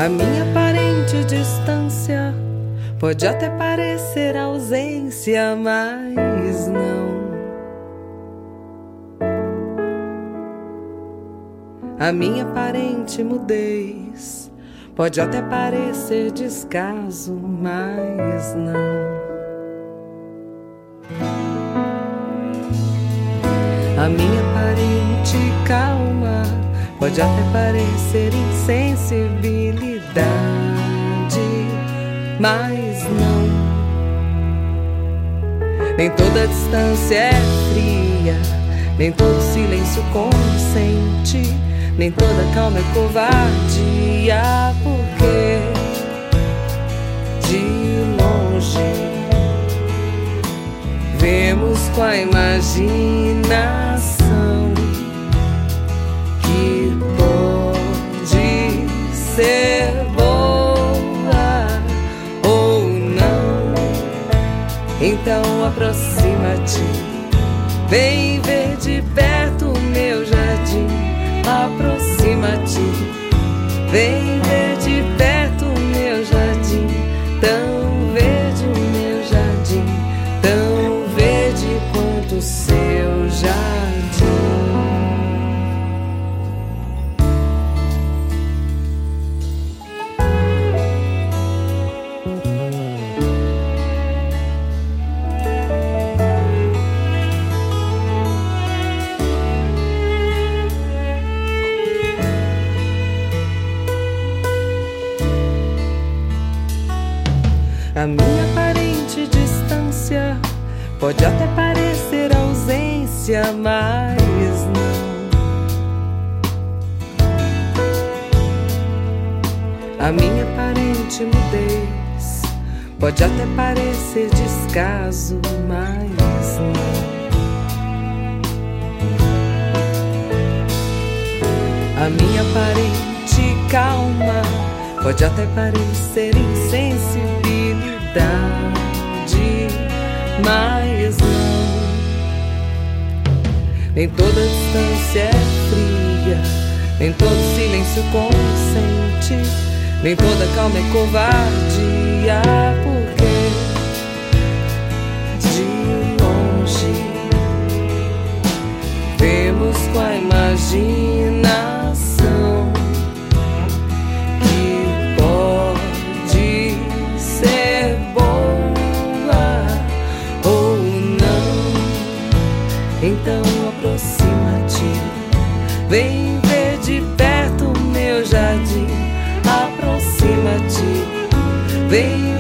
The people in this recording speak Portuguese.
A minha aparente distância pode até parecer ausência, mas não. A minha aparente mudez pode até parecer descaso, mas não. A minha aparente calma pode até parecer insensibilidade, mas não. Nem toda distância é fria, nem todo silêncio consente, nem toda calma é covardia, porque de longe vemos com a imaginação que pode ser boa ou não. Então aproxima-te, vem ver de perto o meu jardim. Aproxima-te, vem ver de perto o meu jardim. Tão verde o meu jardim, tão verde quanto o seu jardim. A minha aparente distância pode até parecer ausência, mas não. A minha aparente mudez pode até parecer descaso, mas não. A minha aparente calma pode até parecer insensibilidade, mas não. Nem toda distância é fria, nem todo silêncio consente, nem toda calma é covardia, porque de longe vemos com a imaginação que pode ser boa ou não. Então aproxima-te, vem ver de perto o meu jardim. Aproxima-te, vem